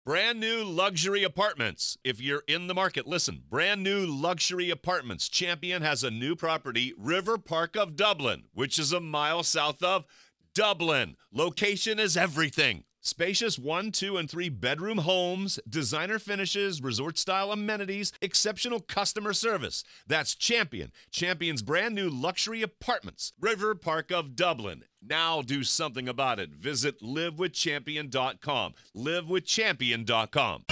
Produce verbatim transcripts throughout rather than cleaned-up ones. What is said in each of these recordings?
Brand new luxury apartments. If you're in the market, listen. Brand new luxury apartments. Champion has a new property, River Park of Dublin, which is a mile south of Dublin. Location is everything. Spacious one, two, and three bedroom homes, designer finishes, resort-style amenities, exceptional customer service. That's Champion. Champion's brand new luxury apartments, River Park of Dublin. Now do something about it. Visit live with champion dot com. live with champion dot com.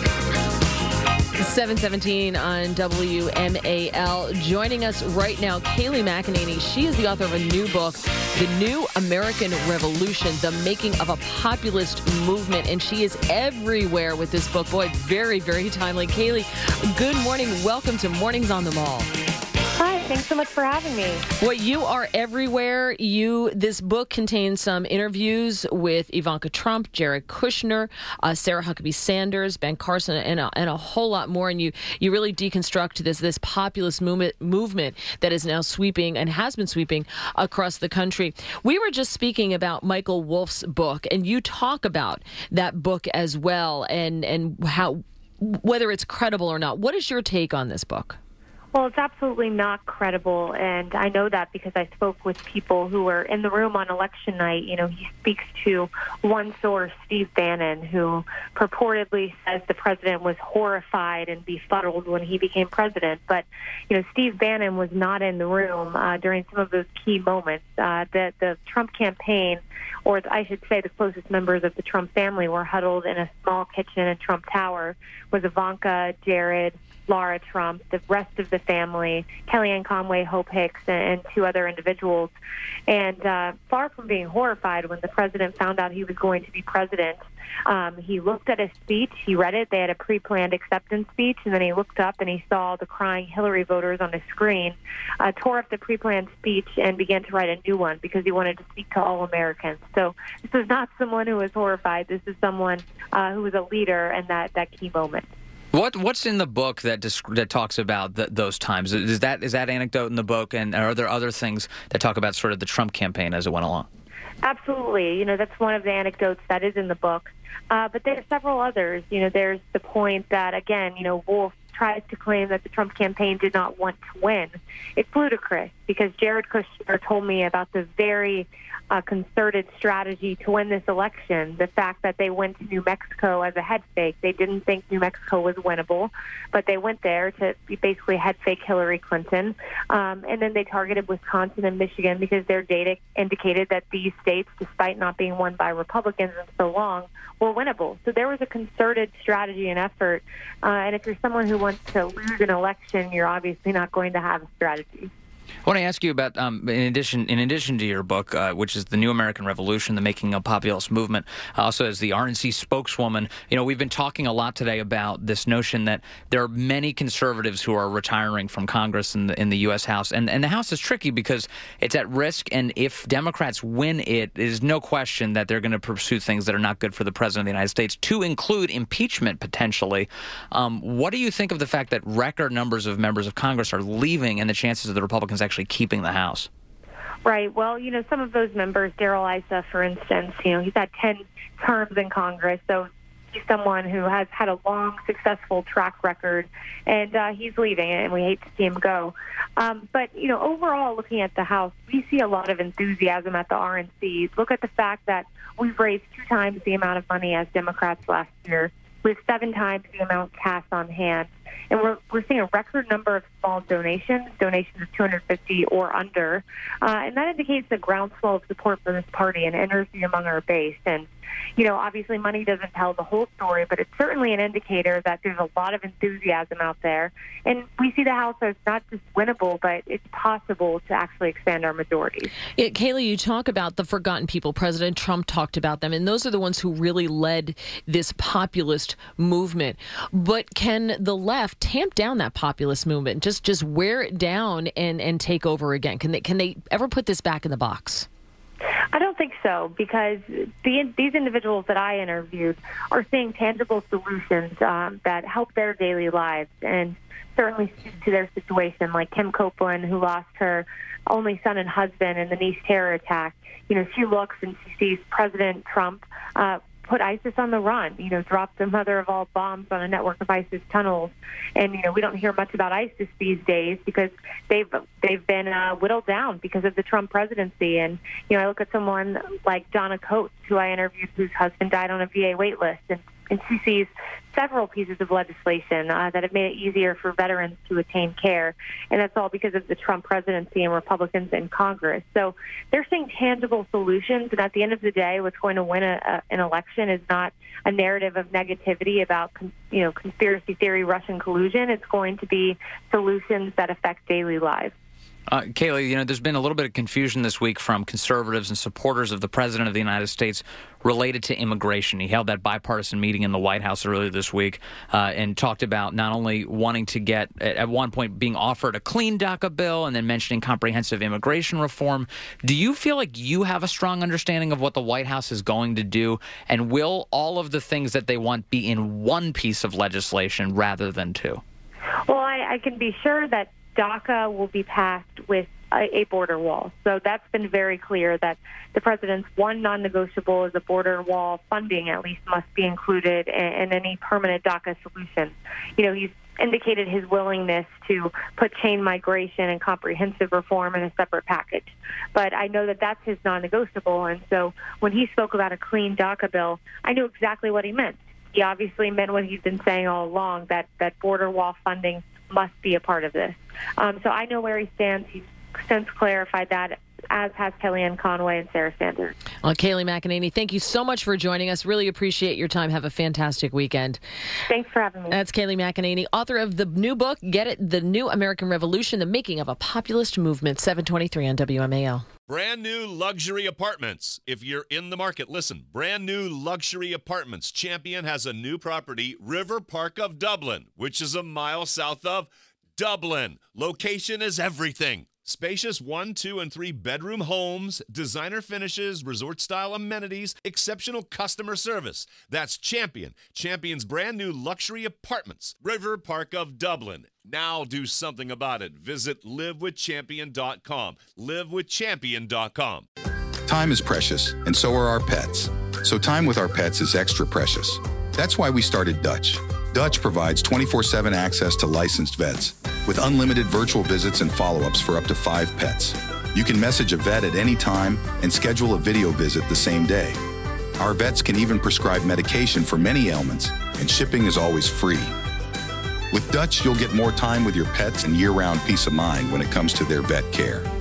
seven seventeen on W M A L. Joining us right now, Kayleigh McEnany. She is the author of a new book, The New American Revolution, The Making of a Populist Movement. And she is everywhere with this book. Boy, very, very timely. Kayleigh, good morning. Welcome to Mornings on the Mall. Hi, thanks so much for having me. Well, you are everywhere. You, this book contains some interviews with Ivanka Trump, Jared Kushner, uh, Sarah Huckabee Sanders, Ben Carson, and a, and a whole lot more. And you, you really deconstruct this this populist movement movement that is now sweeping and has been sweeping across the country. We were just speaking about Michael Wolff's book, and you talk about that book as well, and and how whether it's credible or not. What is your take on this book? Well, it's absolutely not credible, and I know that because I spoke with people who were in the room on election night. You know, he speaks to one source, Steve Bannon, who purportedly says the president was horrified and befuddled when he became president. But, you know, Steve Bannon was not in the room uh, during some of those key moments. Uh, the, the Trump campaign, or I should say the closest members of the Trump family, were huddled in a small kitchen in Trump Tower with Ivanka, Jared, Laura Trump, the rest of the family, Kellyanne Conway, Hope Hicks, and two other individuals. And uh, far from being horrified when the president found out he was going to be president, um, he looked at his speech, he read it, they had a pre-planned acceptance speech, and then he looked up and he saw the crying Hillary voters on the screen, uh, tore up the pre-planned speech and began to write a new one because he wanted to speak to all Americans. So this is not someone who was horrified. This is someone uh, who was a leader in that, that key moment. What what's in the book that disc, that talks about the, those times? Is that is that anecdote in the book, and are there other things that talk about sort of the Trump campaign as it went along? Absolutely. You know, that's one of the anecdotes that is in the book. Uh, but there are several others. You know, there's the point that, again, you know, Wolff tries to claim that the Trump campaign did not want to win. It's ludicrous because Jared Kushner told me about the very uh, concerted strategy to win this election, the fact that they went to New Mexico as a head fake. They didn't think New Mexico was winnable, but they went there to basically head fake Hillary Clinton. Um, and then they targeted Wisconsin and Michigan because their data indicated that these states, despite not being won by Republicans in so long, were winnable. So there was a concerted strategy and effort. Uh, and if you're someone who wants to lose an election, you're obviously not going to have a strategy. I want to ask you about, um, in addition in addition to your book, uh, which is The New American Revolution, The Making of a Populist Movement, also as the R N C spokeswoman, you know, we've been talking a lot today about this notion that there are many conservatives who are retiring from Congress in the, in the U S House. And, and the House is tricky because it's at risk, and if Democrats win it, there's no question that they're going to pursue things that are not good for the President of the United States, to include impeachment, potentially. Um, what do you think of the fact that record numbers of members of Congress are leaving and the chances of the Republicans actually keeping the House? Right. Well, you know, some of those members, Darrell Issa, for instance, you know, he's had ten terms in Congress, so he's someone who has had a long, successful track record, and uh, he's leaving, and we hate to see him go. Um, but, you know, overall, looking at the House, we see a lot of enthusiasm at the R N C. Look at the fact that we've raised two times the amount of money as Democrats last year, with seven times the amount cash on hand. And we're we're seeing a record number of small donations, donations of two hundred fifty or under, uh, and that indicates a groundswell of support for this party and energy among our base. And, you know, obviously money doesn't tell the whole story, but it's certainly an indicator that there's a lot of enthusiasm out there. And we see the House as not just winnable, but it's possible to actually expand our majority. Yeah, Kayleigh, you talk about the forgotten people. President Trump talked about them, and those are the ones who really led this populist movement. But can the left tamp down that populist movement, just just wear it down and, and take over again? Can they, can they ever put this back in the box? I don't think so, because the, these individuals that I interviewed are seeing tangible solutions um, that help their daily lives and certainly speak to their situation, like Kim Copeland, who lost her only son and husband in the Nice terror attack. You know, she looks and she sees President Trump uh, put ISIS on the run, you know, dropped the mother of all bombs on a network of ISIS tunnels. And, you know, we don't hear much about ISIS these days because they've they've been uh, whittled down because of the Trump presidency. And, you know, I look at someone like Donna Coates, who I interviewed, whose husband died on a V A wait list, and and she sees several pieces of legislation uh, that have made it easier for veterans to attain care, and that's all because of the Trump presidency and Republicans in Congress. So they're seeing tangible solutions, and at the end of the day, what's going to win a, a, an election is not a narrative of negativity about, you know, conspiracy theory, Russian collusion. It's going to be solutions that affect daily lives. Uh, Kayleigh, you know, there's been a little bit of confusion this week from conservatives and supporters of the President of the United States related to immigration. He held that bipartisan meeting in the White House earlier this week uh, and talked about not only wanting to get, at one point, being offered a clean DACA bill and then mentioning comprehensive immigration reform. Do you feel like you have a strong understanding of what the White House is going to do? And will all of the things that they want be in one piece of legislation rather than two? Well, I, I can be sure that DACA will be passed with a, a border wall. So that's been very clear that the president's one non-negotiable is a border wall. Funding, at least, must be included in, in any permanent DACA solution. You know, he's indicated his willingness to put chain migration and comprehensive reform in a separate package. But I know that that's his non-negotiable. And so when he spoke about a clean DACA bill, I knew exactly what he meant. He obviously meant what he's been saying all along, that, that border wall funding must be a part of this. Um, so I know where he stands. He's since clarified that, as has Kellyanne Conway and Sarah Sanders. Well, Kayleigh McEnany, thank you so much for joining us. Really appreciate your time. Have a fantastic weekend. Thanks for having me. That's Kayleigh McEnany, author of the new book, Get It, The New American Revolution, The Making of a Populist Movement, seven twenty-three on W M A L. Brand new luxury apartments. If you're in the market, listen. Brand new luxury apartments. Champion has a new property, River Park of Dublin, which is a mile south of Dublin. Location is everything. Spacious one, two, and three bedroom homes, designer finishes, resort-style amenities, exceptional customer service. That's Champion. Champion's brand new luxury apartments, River Park of Dublin. Now do something about it. Visit live with champion dot com. live with champion dot com. Time is precious, and so are our pets. So time with our pets is extra precious. That's why we started Dutch. Dutch provides twenty-four seven access to licensed vets with unlimited virtual visits and follow-ups for up to five pets. You can message a vet at any time and schedule a video visit the same day. Our vets can even prescribe medication for many ailments, and shipping is always free. With Dutch, you'll get more time with your pets and year-round peace of mind when it comes to their vet care.